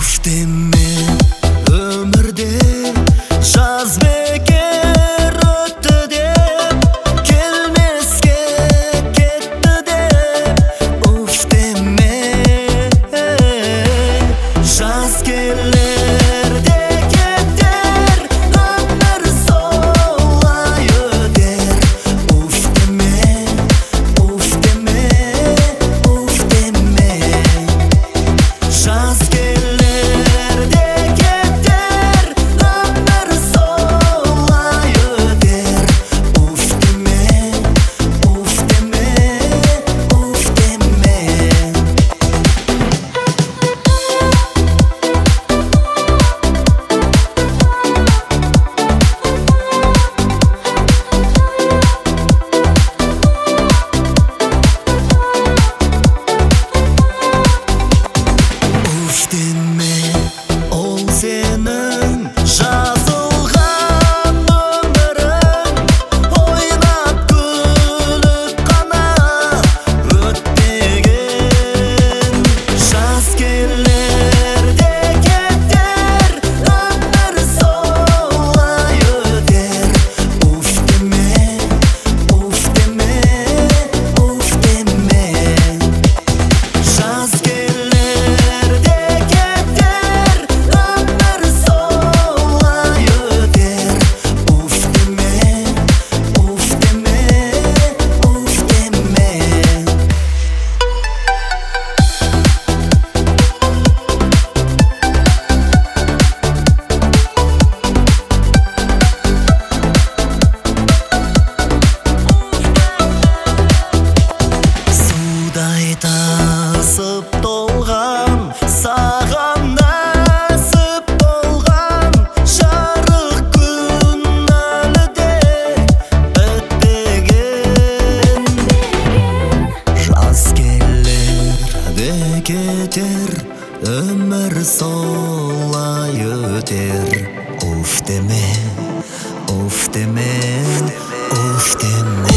Уф деме өмірде жаз бекер өтті деп, келмеске кетті деп. Уф деме жаз келер де кетер, өмір солай өтер. Уф деме, уф деме, уф деме. Жаз келер де кетер, өмір солай өтер. Уф деме, уф деме, уф деме. Уф деме, ол сенің жазылған өмірің, ойнап күліп қана өтпеген. Жаз келер де кетер, өмір солай өтер. Уф деме, уф деме, уф деме. Жаз келер де кетер, өмір солай өтер. Уф деме, уф деме, уф деме. Судай тасып толған, саған нәсіп болған жарық күн әлі де бітпеген. Жаз келер де кетер, өмір солай өтер. Уф деме, уф деме, уф деме.